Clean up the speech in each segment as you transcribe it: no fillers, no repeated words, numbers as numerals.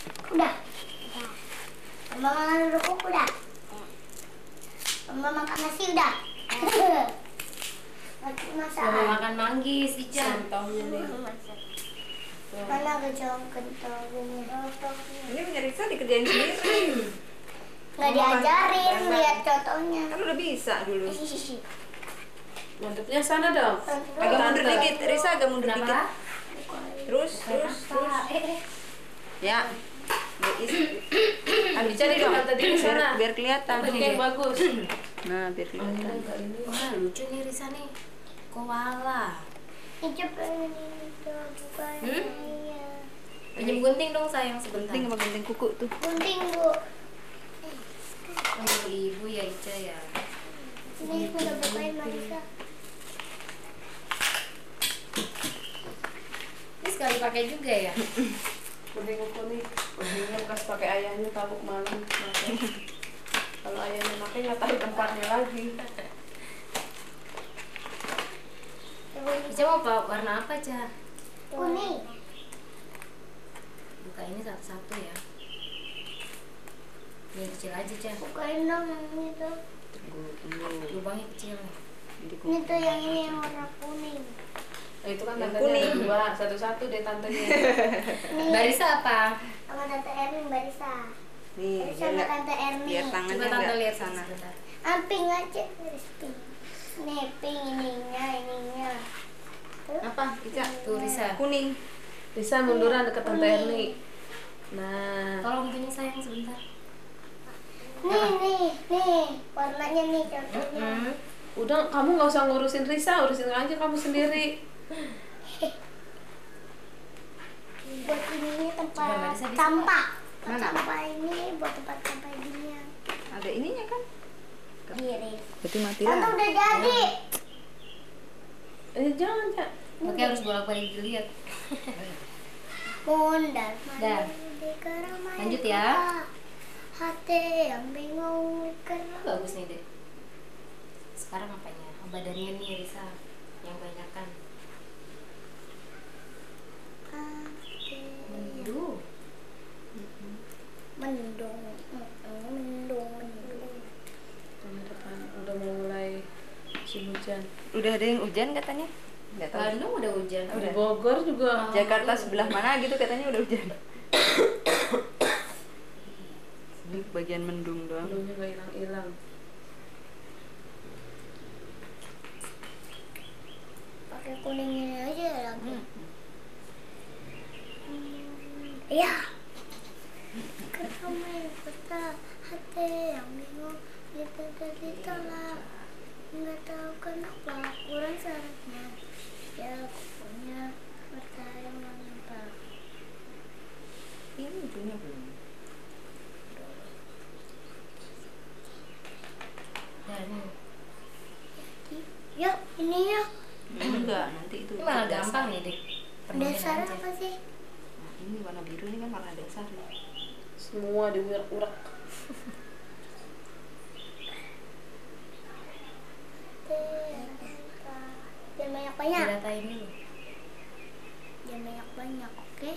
Udah. Mama makan kerupuk udah. Mama makan nasi udah. Masak. Mama makan manggis, Ica. Contohnya nih. Mana kentangnya? Ini punya Risa dikerjain sendiri. Nggak diajarin, lihat contohnya. Kan udah bisa dulu. Mantepnya sana dong. Agak mundur dikit, Risa agak mundur dikit. Kenapa? Terus. Ya. Ica di depan tadi di sana. Biar kelihatan. Bentuknya yang bagus. Nah, biar kelihatan. Wah, lucu nih Risa nih. Koala. Ica pengen itu bukan saya. Pinjam gunting dong sayang sebentar. Gunting apa gunting kuku tuh? Gunting bu. Untuk ibu ya Ica ya. Ini udah bukain Marisa. Ini sekali pakai juga ya. Gunting kuku nih. Guntingnya bekas pakai ayahnya tahu malam. Kalau ayahnya pakai nggak tahu tempatnya lagi. Ica mau warna apa, Ca? Kuning. Buka ini satu-satu ya. Ini kecil aja, Ca. Bukain dong yang itu. Lubangnya kecil nih. Ini tuh yang ini yang warna kuning. Nah, itu kan Yang tantenya kuning. ada dua, satu-satu deh tantenya. Nih. Barisa apa? Sama Tante Erwin Barisa. Nih, Barisa sama Tante Erwin. biar tangannya Coba tante nggak lihat sana. sebentar. Pink aja, garis pink. Nih pink ininya. Tuh. Apa? Ica? Tuh Risa. Kuning. Bisa munduran deket Tante Erni. Nah, Tolong itunya sayang sebentar. Nih, warnanya nih contohnya. udah kamu nggak usah ngurusin Risa, urusin aja kamu sendiri. Buat ininya Coba, tempat Marisa bisa sampah. Mana? Sampah ini buat tempat sampah ginian. Ada ininya kan? Kiri. Berarti mati Tante lah. udah jadi. Jangan, Cak. Oke, harus bolak-balik dilihat. Mondar Dah. di keramaian Lanjut ya. kota. Hati yang bingung karena Bagus nih, Dek. Sekarang apanya? Badannya nih Risa yang banyakan. hati Mendung. mendung. Tahun depan udah mau mulai musim hujan. Udah ada yang hujan katanya? Nggak tahu. Bandung udah hujan. Di Bogor juga. Jakarta sebelah mana gitu katanya udah hujan. Ini bagian mendung doang. Belumnya nggak hilang-hilang. Pakai kuningnya aja lagi. Iya. Keramaian kota. Hati yang bingung ditolak. Nggak tahu kenapa kurang syaratnya. Ya pokoknya harta yang mantap. Ini ujungnya belum. Dan Yuk, ini yuk. Enggak, nanti itu. ini malah gampang nih, Dek. Penuhin Dasar aja. apa sih? Nah, ini warna biru ini kan warna dasar. Semua diurak-urak. Jangan banyak-banyak. Diratain dulu. Jangan banyak-banyak, oke?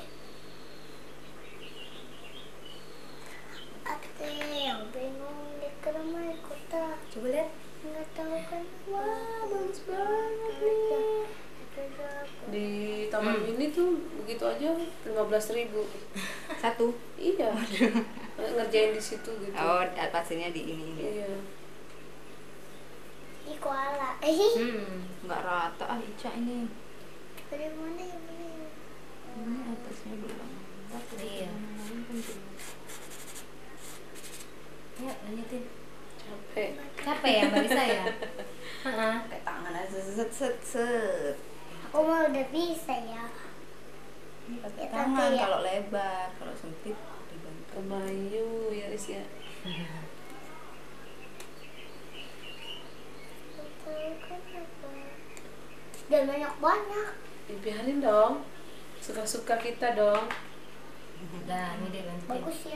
Ate yang bingung di keramaian kota. Coba lihat. Nggak tahu kan? Wah, bagus banget nih. Di taman ini tuh begitu aja 15.000. Satu. Iya. Ngerjain di situ gitu. Oh, pastinya di ini. Iya. Ih, koala. Enggak rata ah Ica ini. Dari mana ya? Ini atasnya belum. Iya. Ayo lanjutin. Capek. Capek ya Mbak Risa ya? Heeh. Kayak tangan aja set. Aku mah udah bisa ya. Ini pakai Ya, tangan Tante, ya. kalau lebar, kalau sempit dibantu. Kemayu ya Ris ya. Dan banyak-banyak. Biarin dong. Suka-suka kita dong. Udah, ini deh lanjutin. Bagus ya.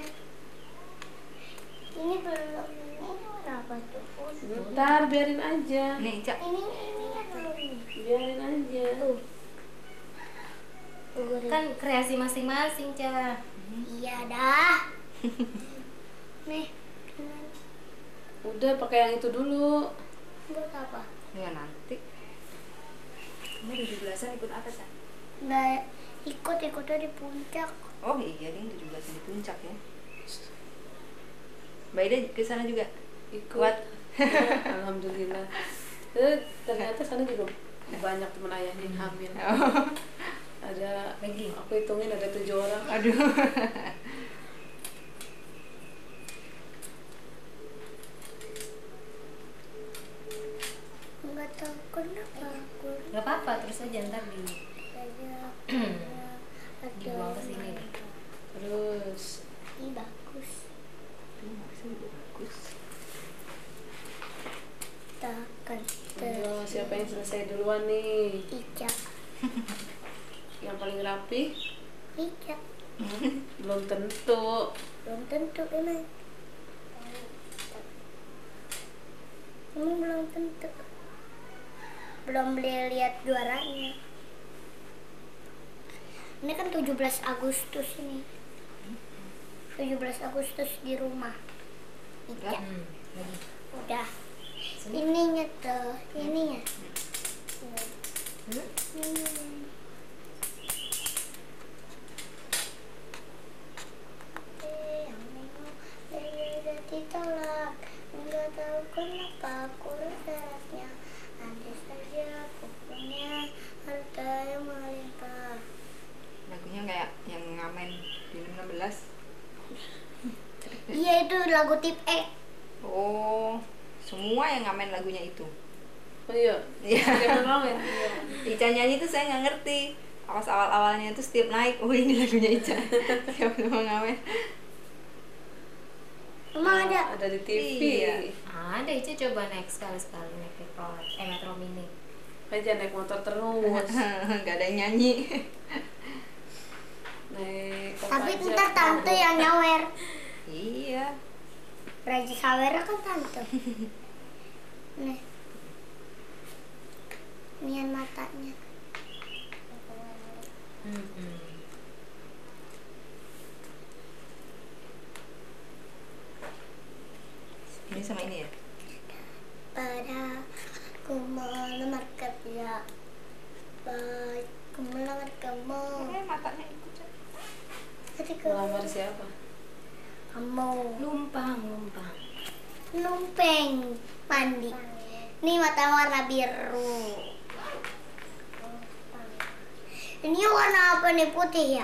Ini belum. Ini berapa tuh? Bentar, biarin aja. Nih Ica. Ini yang belum nih. Biarin aja. Tuh. Kan kreasi masing-masing, Ca. Iya dah. Nih. Udah pakai yang itu dulu. Buat apa? Ya nanti. Kamu 17-an ikut apa, Cak? Nggak ikutnya di puncak. Oh iya, dia 17-an di puncak ya. Mbak Ida ke sana juga? Ikut. Kuat? Alhamdulillah. Ternyata sana juga banyak teman ayahnya yang hamil. Oh. Ada Lagi? aku hitungin ada 7 orang. Aduh. Nggak tahu kenapa aku Gak apa-apa, terus aja ntar ada dibuang ke sini. Terus Ih, bagus. Bagus. Takkan ayo, siapa yang selesai duluan nih? Ica. Yang paling rapi? Ica. Belum tentu. Belum tentu emang. Belum tentu. Belum beli lihat juaranya. Ini kan 17 Agustus ini. 17 Agustus di rumah. Ica. Lagi. Udah. Ininya tuh, ininya. Ditolak, nggak tahu kenapa kurang syaratnya. Andai saja aku punya harta yang melimpah. Lagunya kayak yang ngamen di 16. Iya, itu lagu tip E. Oh, semua yang ngamen lagunya itu. Oh iya. Iya. Jangan ramen. Iya. Ica nyanyi tuh saya nggak ngerti. Pas awal-awalnya tuh setiap naik, oh ini lagunya Ica. Siapa mau ngamen? Emang ada? Ada di TV. Iya. Ada Ica coba naik sekali-sekali naik Metro Mini. Aja naik motor terus. Nggak ada yang nyanyi. Naik Tapi Kopaja. ntar tante yang nyawer. Iya. Raja Sawera kan tante. Nih. Nian matanya. Ini sama ini ya? Pada aku melamar kerja, baik aku melamar kamu. Matanya ikut. Jadi Melamar siapa? kamu Lumpang. numpeng mandi. Ini mata warna biru. Ini warna apa nih, putih ya?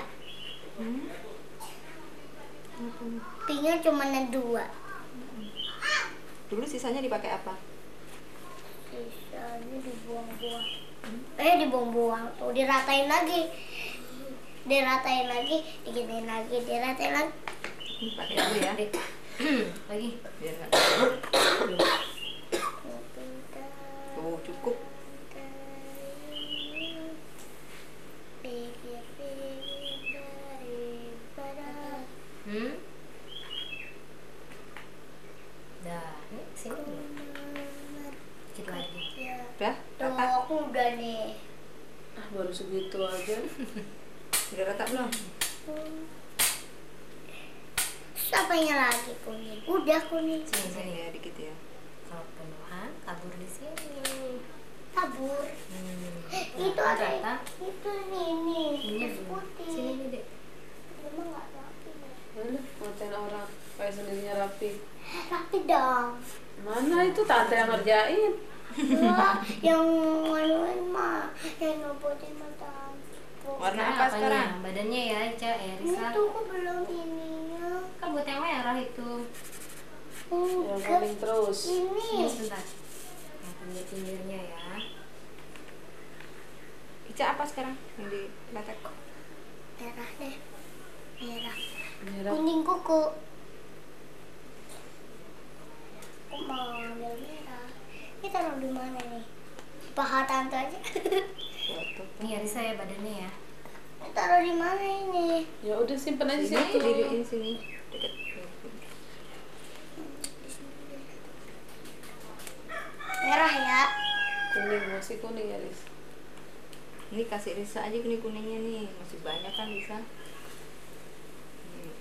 Pinknya cuma ada 2. Dulu sisanya dipakai apa? Sisanya dibuang-buang. Dibuang-buang. Tuh diratain lagi. Diginiin lagi, diratain lagi. Pakai dulu ya. Lagi. Biar nggak. Tuh cukup. Dah, ini sini dulu. Dikit lagi. Udah? Tuh, Rata? aku udah nih. Ah, baru segitu aja. Udah rata belum? Apanya lagi kuning? Udah kuning. Sini. Ya dikit ya. Kalau penuhan tabur di sini. Tabur. Itu Nah, ada. rata. Itu nih. Ini Terus putih. sini nih dek. Emang nggak rapi ya? Mana? Ngatain orang kayak sendirinya rapi. Rapi dong. Mana itu tante yang ngerjain? Wah, yang manuin mah, yang ngebutin mata. Warna Sekarang apa apanya? sekarang? Badannya ya Ica, Risa. Itu kok belum ininya. Kan buat yang merah itu. Yang Enggak. paling terus. Ini. Ini sebentar. Yang pinggir-pinggirnya ya. Ica apa sekarang? Yang di letek. Merah deh. Merah. Merah. Kuning kuku. Aku mau ambil merah. Ini taruh di mana nih? Paha tante aja. Foto. Ini Risa ya badannya ya. Ini taruh di mana ini? Ya udah simpen aja Sini, situ. diriin sini. Deket. Merah ya. Kuning, masih kuning ya, Lis. Ini kasih Risa aja kuning kuningnya nih. Masih banyak kan Risa?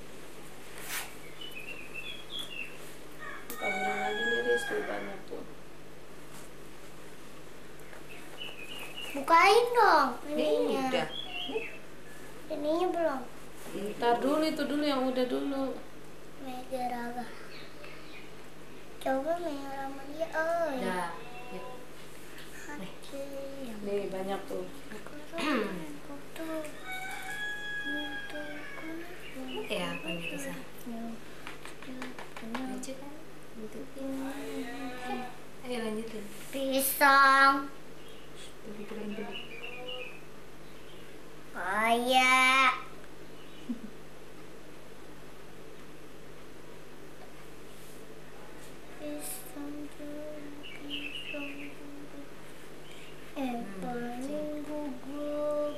bukain dong Ini ininya. udah. Ininya belum. Ntar dulu itu dulu yang udah dulu. Mega Raga. Coba merah dia. Oh ya. Udah. Yuk. Hati yang Nih banyak tuh. butuh. Ini kayak apa nih Risa? Lucu kan? Bentuknya. Ayo lanjutin. Pisang. Tadi kirain dulu. Oh ya. Pisang pisang. Paling gugur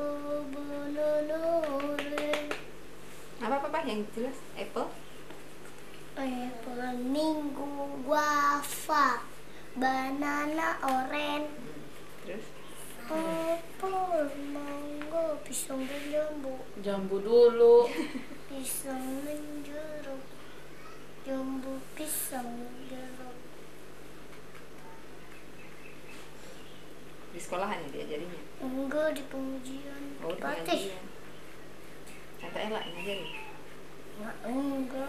benar-benar. Apa yang jelas? Apple? Minggu guava, banana, orange, Terus? apel, mangga, pisang dan jambu, Jambu dulu. pisang dan jeruk, jambu, pisang, jeruk. Di sekolahan ya diajarinya? Enggak di pengujian. Oh, di Patih. pengajian. Tante Ella yang ngajarin? Enggak.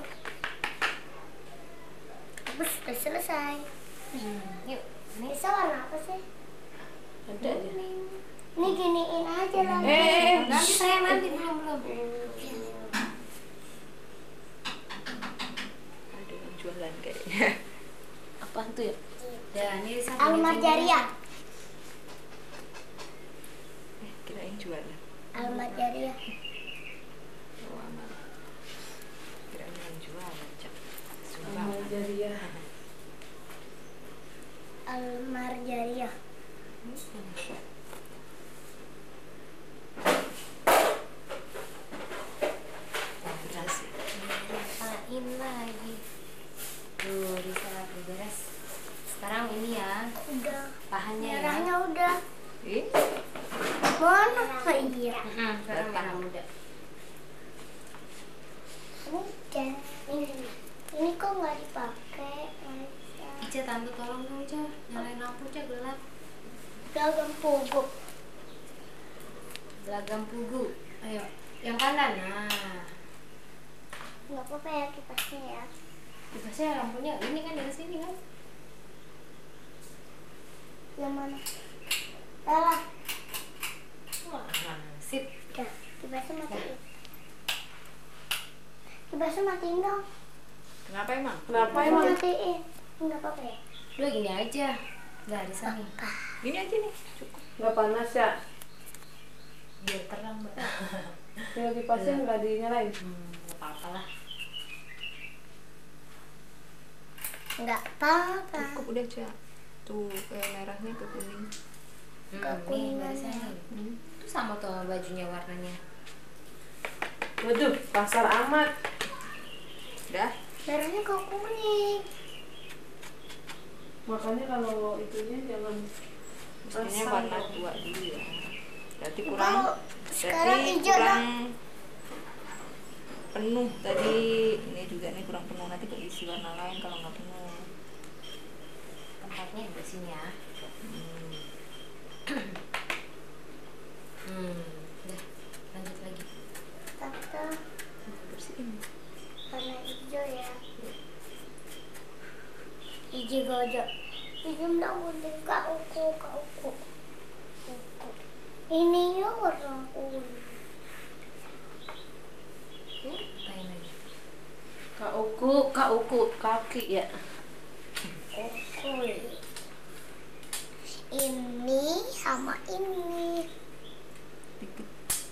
Terus udah selesai. Yuk. Ini Bisa warna apa sih? Ada aja. Ini giniin aja lah. nanti saya nanti belum. Ada yang jualan kayaknya. Apaan tuh ya? Dan ini Risa. Almar Jariah. Kirain jualan. Almar Jariah. Oh, amal. Kirain yang jualan, Cak. Amal Jariah. Almar Jariah. Beras ya. Apain lagi? Tuh Risa beres. Sekarang ini ya Udah. bahannya ya. Merahnya udah. Eh, Mana? Oh iya. Sekarang merah muda. Udah. Ini kok nggak dipakai? Ica tante tolong dong Ica, nyalain lampu Ica gelap. Dagang pogok. Belagam pugu. Ayo, yang kanan. Nah, Nggak apa-apa ya kipasnya ya. kipasnya lampunya ini kan dari sini kan? Yang mana? Salah. Wah, sip. Udah. Kipasnya matiin. Kipasnya matiin dong. kenapa emang? Kenapa Kipasnya emang? matiin. Nggak apa-apa ya. Udah gini aja. Nggak ada sana. Gini aja nih, cukup. Nggak panas ya? Biar terang mbak. Ya kipasnya nggak dinyalain. Nggak apa-apa lah. Nggak apa-apa. Cukup udah, Cak. Tuh, merahnya ke kuning. Nih Kekuningan dari ya. sana. Itu sama tuh sama bajunya warnanya. Waduh, pasar amat. Udah. Merahnya kok kuning. Makanya kalau itunya jangan Mestinya asam warna dong. tua dulu ya. Berarti Kalau kurang. sekarang Berarti hijau kurang lah. penuh tadi. Ini juga nih kurang penuh, nanti keisi warna lain kalau nggak penuh. Tempatnya di sini ya. Udah, lanjut lagi. Tante Bersihin. warna hijau ya. Hijau gajah. Hijau bilang udah kak uku. Ini ya warna kuning. Apain lagi? Kak Uku, kaki ya. Uku. Ini sama ini. Dikit.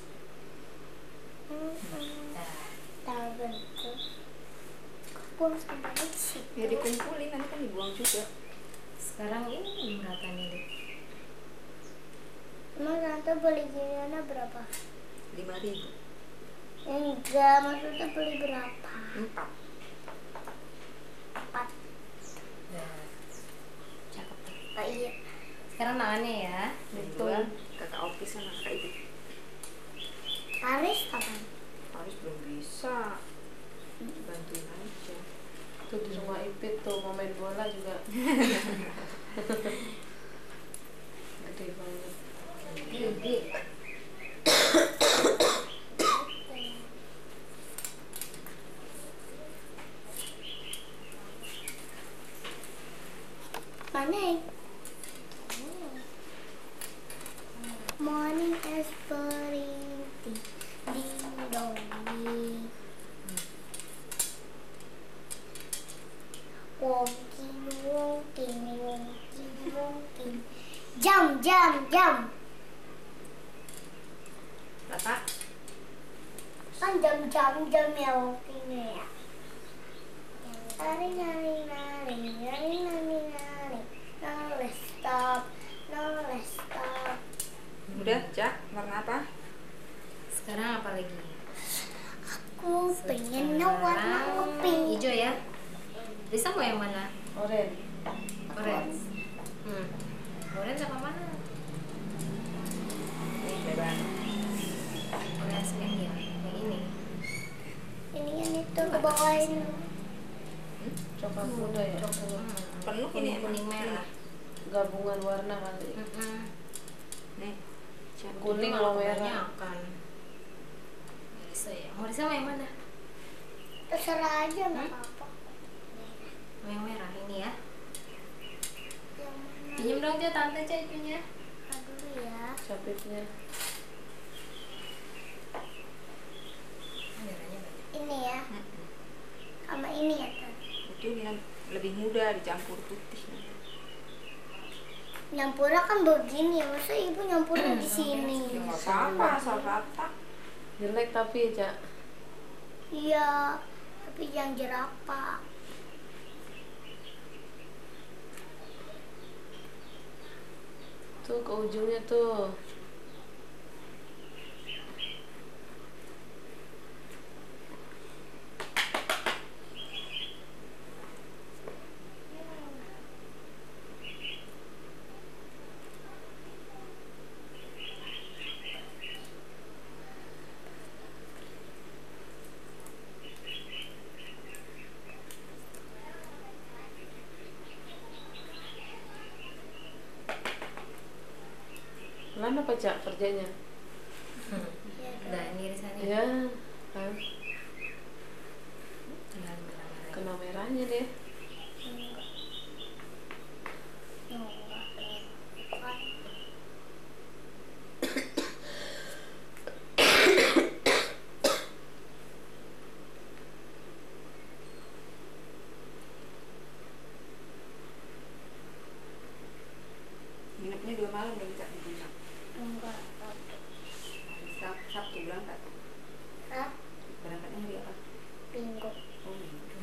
Nah, Tahu bentuk. Kumpul sama di situ. Ya dikumpulin, nanti kan dibuang juga. sekarang ini beratanya deh. Emang tante beli giniannya berapa? 5.000. Enggak, maksudnya beli berapa? 4. 4. Udah. Cakep tuh. Oh iya. Sekarang tangannya ya. Dua, kakak Oki sama kakak Ibu. Paris kapan? Harus belum bisa. Bantuin aja. Tuh di rumah Ipit tuh mau main bola juga. Gede banget. gede. Mana? Morning is pretty, ding dong ding. Wonking, wonking, wonking, wonking. Jam, jam, jam. Berapa? Kan jam ya wongkingnya ya. Nari, nari, nari, nari, nari, nari. No, let's stop. No, let's stop. Udah, Cak, warna apa? Sekarang apa lagi? Aku pengen warna pink. Hijau ya. Bisa mau yang mana? Orange. Orange. Orange apa mana? Ini bebas. Orange yang ini. Ini yang itu ke bawain. Coklat muda ya. Penuh ini Kuning merah. Gabungan warna kali. Nih, Cak. Kuning Jadi sama kalau merah. kebanyakan. Marisa ya. Marisa mau yang mana? Terserah aja nggak apa-apa. Mau yang merah ini ya. Yang mana? Pinjam dong aja tante cajunya. Aduh ya. Capitnya. Merahnya banyak. Ini ya. Sama ini ya kan. Itu yang lebih mudah dicampur putih. Nyampurnya kan begini, masa ibu nyampurnya di sini? Ya nggak apa-apa, asal rata. Jelek tapi ya, Cak. Iya, tapi jangan jerapah. Tuh ke ujungnya tuh. Lama apa, Cak, kerjanya? Udah ini irisannya. Ya, kan. Tinggal merah-merah. Kena merahnya deh. Nginepnya 2 malam dong, Cak, di puncak. Enggak. Sabtu berangkat. Hah? Berangkatnya hari apa? Minggu. Oh, Minggu.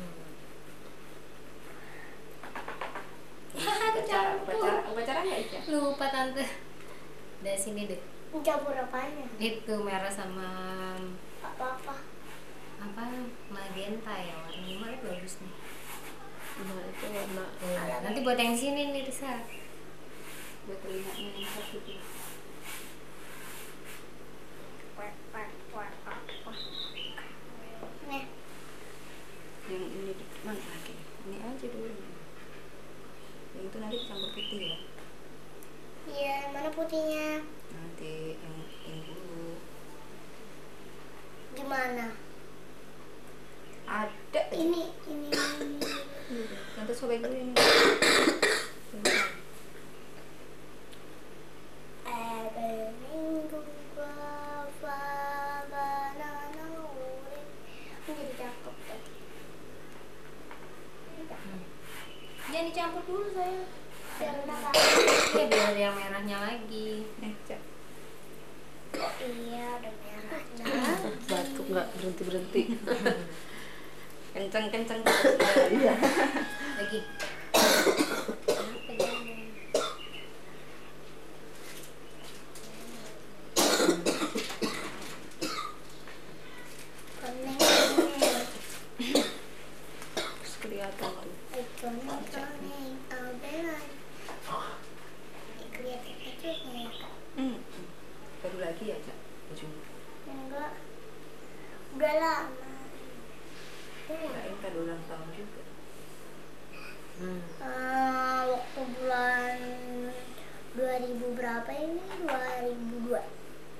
Upacara nggak, Ica? Lupa tante. Dari sini deh. Campur apanya? Itu merah sama Apa-apa. apa magenta ya, warna bagus nih. Nah, itu warna. Nanti buat yang sini nih Risa. Buat terlihatnya yang satu tuh. Nih, Yang ini mana lagi? Ini aja dulu. Yang itu nanti campur putih ya. iya, mana putihnya? Nanti yang dulu. Gimana? Ada. Ini. Nanti sobek dulu ini. Minggu guava banana urin. Jadi cakep tadi. Jangan dicampur dulu saya. Karena Iya biar yang merahnya lagi. Cak. iya udah merahnya. Batuk nggak berhenti. Kenceng-kenceng. Iya. Lagi. Kenapa jangan? Koneng. Terus kelihatan kan. Koneng. Albelan. Kelihatan aja ya. Baru lagi ya, Cak? Ujungnya. Enggak. Udah lama. Kirain kan ulang tahun juga. Waktu bulan 2000 berapa ini? 2022.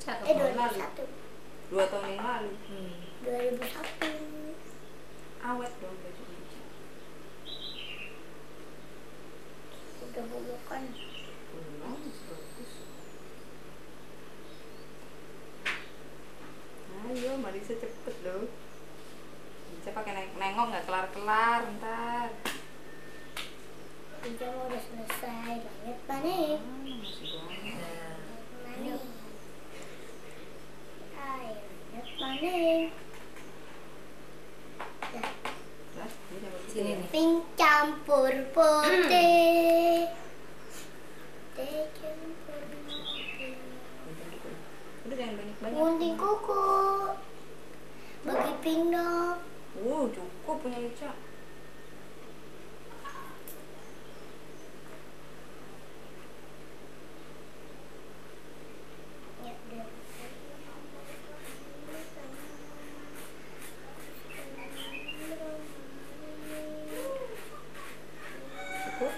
Cakep. 2001. 2 tahun yang lalu. 2001. Awet dong baju Ica. Udah bukan. Belum, masih bagus. Ayo, Marisa cepet loh. Ica pakai nengok nggak kelar-kelar ntar. Udah mau udah selesai. Langit panik. Masih banyak. Panik. Air langit panik. Lah, ini udah bagus. Sini nih. Pink campur putih. Putih campur putih. Udah jangan banyak-banyak. Gunting kuku. Bagi pink dong. Cukup punya Ica. Ya, udah. Cukup.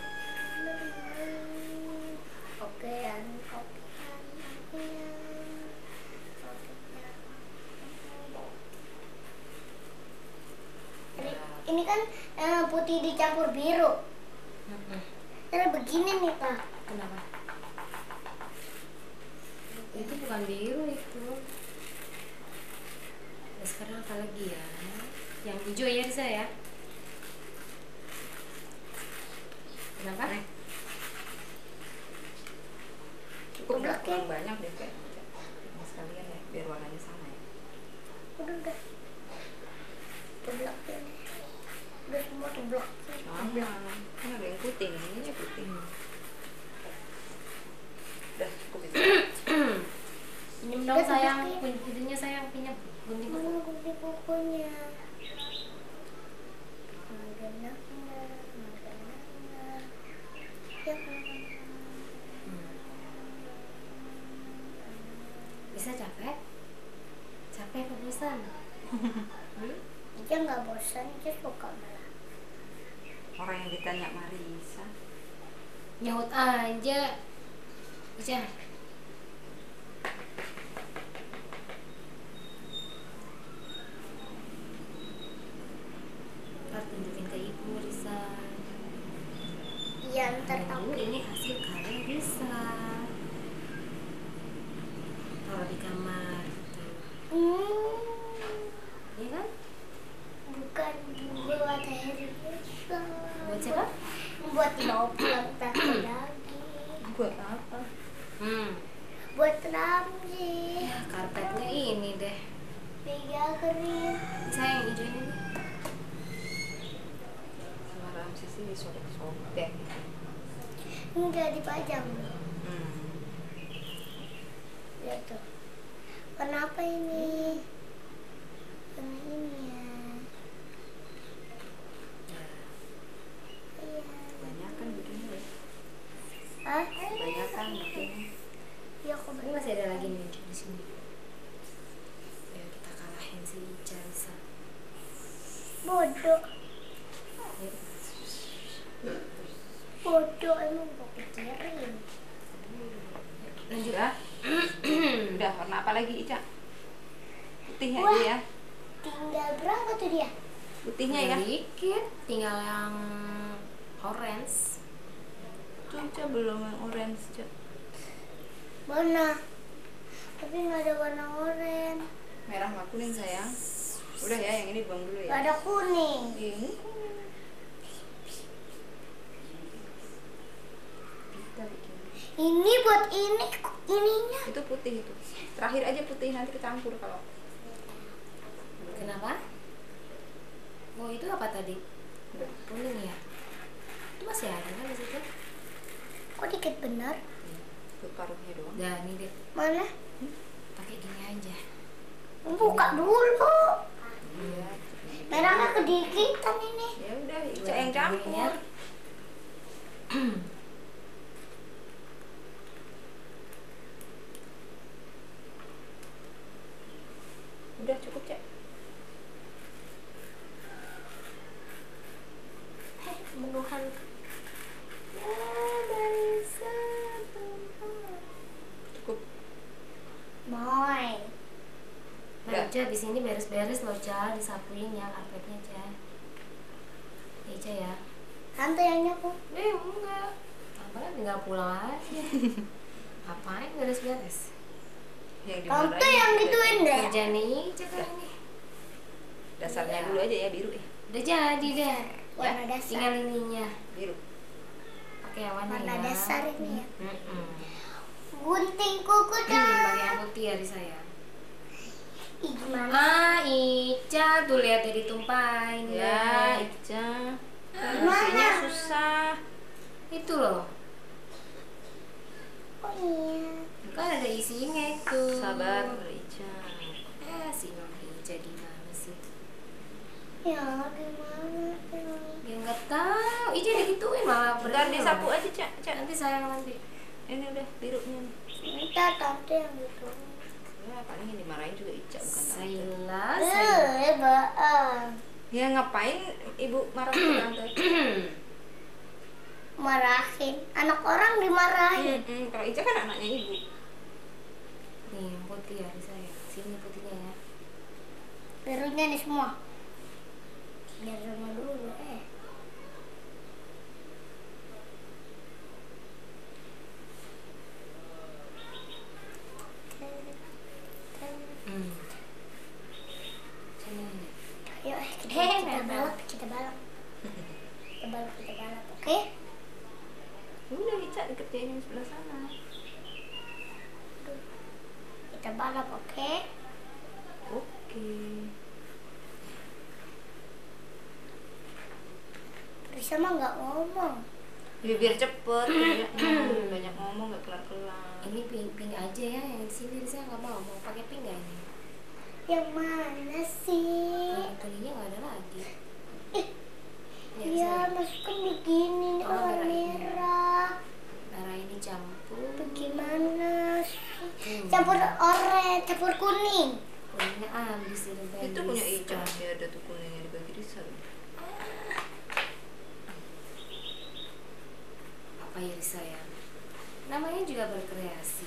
Okean. Ini kan putih dicampur biru. Karena begini nih Kak. Kenapa? Itu bukan biru itu. Nah, sekarang apa lagi ya? Yang hijau ya Risa ya? Kenapa? Cukup nggak Oke. kurang banyak deh kayak Ica. Ini sekalian ya, biar warnanya sama ya. Udah. Teblak ini. Udah semua teblak. Kan ada yang putih nih, ini putih. Udah cukup itu. Pinjam dong sayang, guntingnya sayang, pinjam gunting kuku. Mana gunting kukunya? Magenaknya. Ya kan. Bisa capek? Capek apa bosan? Dia nggak bosan, dia suka malah. Orang yang ditanya Marisa. Nyaut aja. Bisa. Ntar tunjukin ke ibu Risa. Iya, ntar Ibu, aku. ini hasil karya Risa. Taruh di kamar gitu. Iya kan? Bukan buat Harry Potter. Buat siapa? Buat bawa pulang tante lagi. Buat apa? Buat Ramzi. Karpetnya ini deh. Digagerin. Sayang hijau ini nih. Sama Ramsi sih disobek-sobek. Enggak dipajang. Hmm. Lihat tuh. Kenapa ini? Karena ini ya. Iya. Banyak kan bikinnya ya. Hah? Banyak kan bikinnya. Iya, kok Ini masih ada lagi nih di sini. Ya kita kalahin si Ica Risa. bodoh. Ya. Bodoh emang kok pikirin. Lanjut. Udah. Udah warna apa lagi Ica? Putih Wah. aja ya. Tinggal berapa tuh dia? Putihnya ya. Dikit, tinggal yang orange. Tuh Ica belum yang orange Ica. Mana? Tapi nggak ada warna oranye. Merah sama kuning sayang. Udah ya, yang ini buang dulu Nggak ya. ada kuning. Ini kita bikin. Ini buat ini, ininya. Itu putih itu. Terakhir aja putih, nanti kecampur kalau. Kenapa? Oh itu apa tadi? Udah. Kuning ya? Itu masih ada kan di situ? Kok dikit benar? Buat paruhnya doang. Udah ini deh, Mana? pakai gini aja. Buka dulu. Iya. Merahnya kedikitan ini. Ya udah, Ica yang campur. Udah cukup Cek. Menuhan. Cukup. Mau. Ica abis ini beres-beres loh, Ca, disapuin ya karpetnya, Ca. Ica ya. Tante yang nyapu. Enggak. Apa tinggal pulang aja. Ngapain beres-beres? Yang Tante dimarahin yang juga. gituin deh. Kerja nih, Ica kan ini. Dasarnya Iya. dulu aja ya biru ya. Udah jadi deh. Warna Ya, dasar. tinggal ininya. Biru. Pakai yang mana Warna ya? dasar ini ya. Gunting kuku Pakai dah. yang putih ya di saya. Ih, gimana? Ah, Ica tuh lihat tadi ditumpahin Ya, deh. Ica. Gimana? Isinya susah. Itu loh. Oh iya. Kan ada isinya itu. Sabar, Ica. Si Nom Ica gimana sih? Ya gimana? Ya nggak tahu. Ica digituin malah Bentar berani disapu loh. aja, Cak. Cak. Nanti sayang nanti. Ini udah birunya nih. Minta tante yang gitu. Ya, paling yang dimarahin juga Ica bukan tante. Sayla, Sayla. Baan. Ya ngapain ibu marah ke tante? Marahin. Anak orang dimarahin. Kalau Ica kan anaknya ibu. Nih yang putih ya di saya. Sini putihnya ya. Birunya nih semua. Biar sama dulu Sini. Ayo kita balap, kita balap. Kita balap, oke? Udah Ica dikerjain yang sebelah sana. Kita balap, oke? Oke. Risa mah nggak ngomong. Ya, biar cepet kerjanya. Banyak ngomong nggak kelar-kelar. Ini pink aja ya yang di sini saya nggak mau pakai pink nggak ini? Yang mana sih? Kalau tulinya nggak ada lagi. Ya, Iya, saya. masukkan begini nih Oh, warna merah ini. merah. Darah ini campur. Bagaimana sih? Campur oranye, campur kuning. Kuningnya habis ini bagus. Itu punya Ica. Ya ada tuh kuningnya dibagi Risa. Apa ya saya? Namanya juga berkreasi.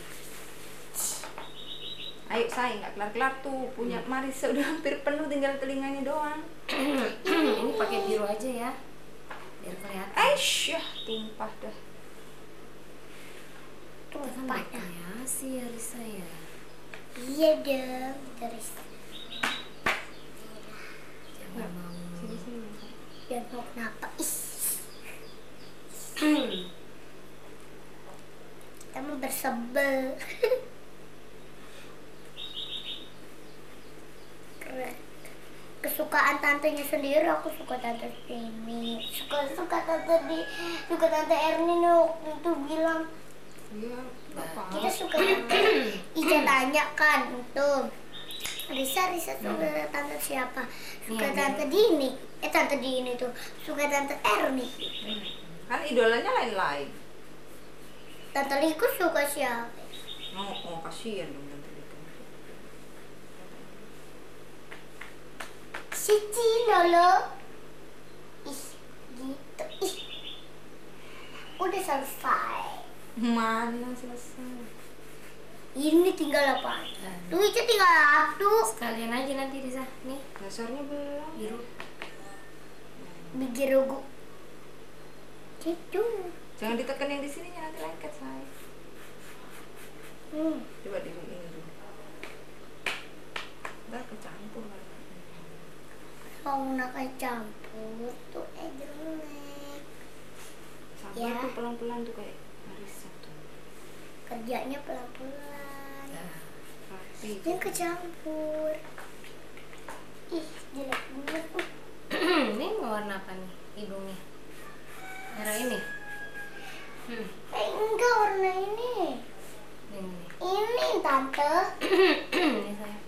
Ayo say, nggak kelar-kelar tuh. Punya Marisa udah hampir penuh, tinggal telinganya doang. Ini pakai biru aja ya, biar kelihatan. Aish, ya tumpah dah. Kita kan Tumpah dah. berkreasi ya Risa ya. Iya dong, terus Jangan mau. Sini. dan mau kenapa? Ih, kita mau bersebel. Keren. Kesukaan tantenya sendiri, aku suka tante ini. Suka tante Erni nih waktu itu bilang. Iya, apa? Kita suka tante Ica tanya kan tuh Risa suka tante siapa? Suka Iya, tante Dini. Tante Dini tuh suka tante Erni. Kan idolanya lain-lain. Tante Liku suka siapa? Oh, kasihan dong tante Rika. Si Cino loh. Ih, gitu. Ih, udah selesai. Mana selesai? Ini tinggal apa? Tuh Ica tinggal satu. Sekalian aja nanti Risa. Nih Dasarnya belum. biru. Bikin rogo. Gitu. Jangan ditekan yang di sininya, nanti lengket say. Coba di ini dulu. Ntar kecampur warnanya. Mau nakai campur tuh jelek. Sabar Ya. tuh pelan-pelan tuh kayak Marisa tuh. Kerjanya pelan-pelan. Rapi. Ini kecampur. Ih, jelek banget. Ini mau warna apa nih hidungnya? Merah ini. Enggak warna ini. Ini. Ini tante. Ini saya.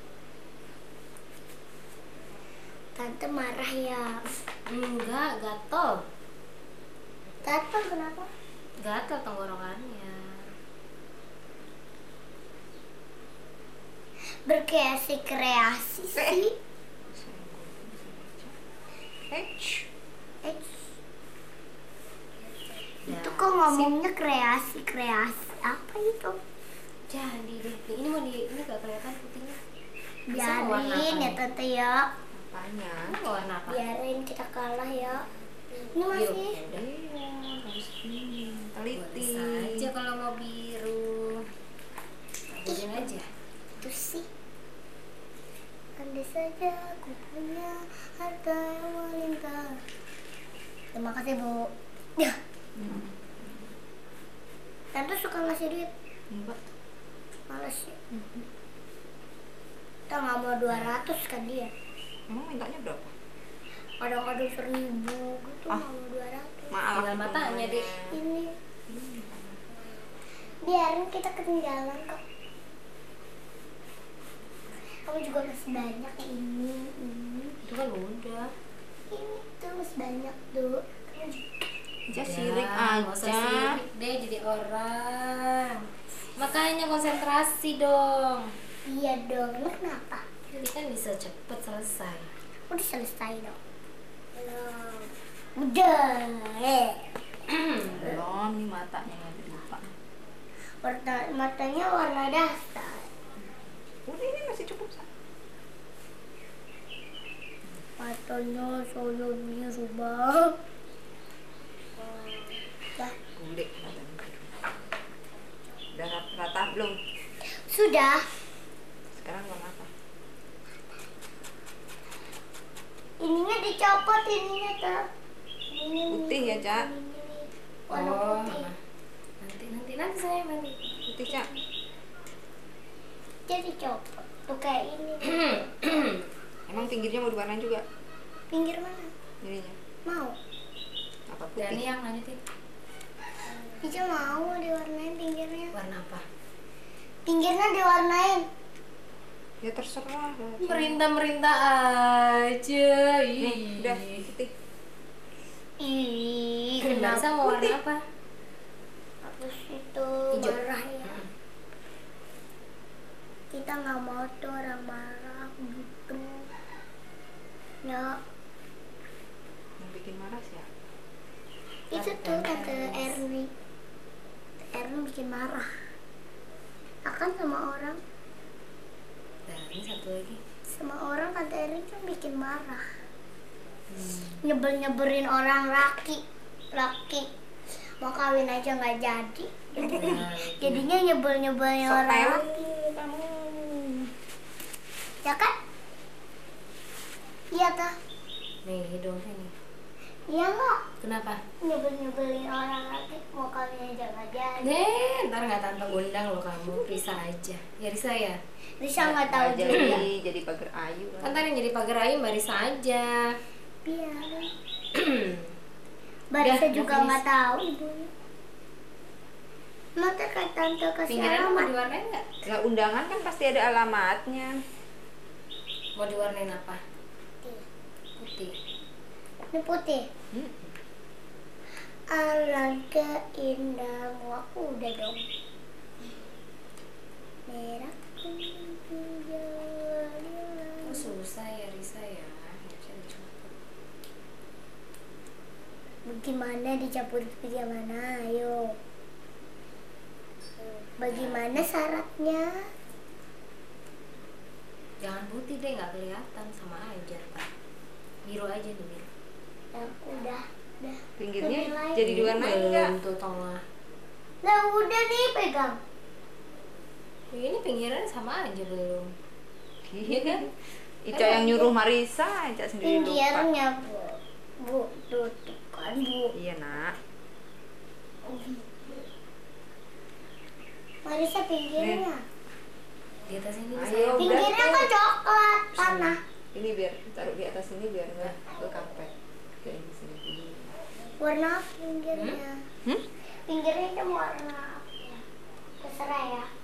Tante marah ya. Enggak, gatel. Gatel kenapa? Gatel tenggorokannya. Berkreasi sih. Eh, itu kok ngomongnya kreasi apa itu? Jadi deh. Ini mau ini gak kelihatan putihnya. Bisa mau warna Biarin apa ya nih? tante ya. Apanya? Ini mau warna apa? Biarin kita kalah ya. Ini Yuk, masih. yaudah. Iya, harus ini. Boleh Teliti. saja kalau mau biru. Ajarin aja. Itu sih. Andai saja aku punya harta yang melimpah. Terima kasih Bu. Ya. Tante suka ngasih duit. Enggak. Males ya. Kita nggak mau 200 kan dia. Emang mintanya berapa? Kadang-kadang 1000 gitu Ah. nggak mau 200. Maaf. Tinggal matanya deh. Ini. Biarin kita ketinggalan kok. Kamu juga masih banyak ini. Itu kan udah. Ini tuh masih banyak tuh. Kamu juga. Ja Udah, sirik nggak usah aja. sirik deh jadi orang. Makanya konsentrasi dong. Iya dong, emang kenapa? Jadi kan bisa cepet selesai. Udah selesai dong. Belum. Udah. Belum nih matanya yang lupa. Matanya warna dasar. Udah ini masih cukup Sa. Matanya soalnya biru bang. Dah. Bule matanya. Udah rata belum? Sudah. Sekarang warna apa? Ininya dicopot ininya tuh. Ini Putih ya, Cak? Warna Oh, putih. nanti saya nanti. Putih, Cak. Jadi copot. Tuh kayak ini. Emang pinggirnya mau diwarnain juga? Pinggir mana? Ininya. Mau. Apa Dan putih? yang lanjutin Ica mau diwarnain pinggirnya. warna apa? Pinggirnya diwarnain. Ya terserah. Merintah aja. Nih, udah putih. Ih, Kenapa mau warna apa? Terus itu Hijau. marah ya. Kita nggak mau tuh orang marah gitu. Ya, Yang bikin marah siapa? itu tuh kata Erni. Erni bikin marah. Akan sama orang, Dan ini satu lagi. sama orang kata Erni tuh bikin marah. Nyebelin orang laki mau kawin aja nggak jadi. Jadinya nyebelin Sok orang tahu laki. kamu. Ya kan? Iya tuh. Nih hidung sini. Iya nggak? Kenapa? Nyebelin orang laki mau kawin aja nggak jadi. Ntar nggak tante undang lo kamu. Risa aja. Ya Risa ya. Risa nggak tahu Nggak juga. jadi pagar ayu. Kan tadi yang jadi pagar ayu Mbak Risa aja. Biar. Barisa Udah, juga udah nggak tahu ibunya. Mata kayak tante kasih Pinggiran mau alamat. diwarnain nggak? Lah undangan kan pasti ada alamatnya. Mau diwarnain apa? Putih. Ini putih. Alangkah indahmu, aku udah dong. Merah kuning hijau Oh, susah ya Risa ya. Nggak bisa dicopot. Bagaimana dicampur bagaimana? Ayo. Bagaimana syaratnya? Jangan putih deh, nggak kelihatan sama aja. Ntar. Biru aja nih biru. Aku udah. Pinggirnya Nilai. jadi diwarnain enggak? Belum tuh tengah. Lah udah nih pegang. Ini pinggiran sama aja belum. Iya kan? Ica yang nyuruh Marisa, Ica sendiri lupa. Pinggirnya bu, tuh kan bu. Iya, Nak. Marisa pinggirnya. Di atas ini bisa. Ayo. Pinggirnya kan coklat tanah. Ini biar taruh di atas ini biar enggak ke kampet. Kayak ini sini. Warna apa pinggirnya? Hmm? Pinggirnya itu warna apa? Terserah ya.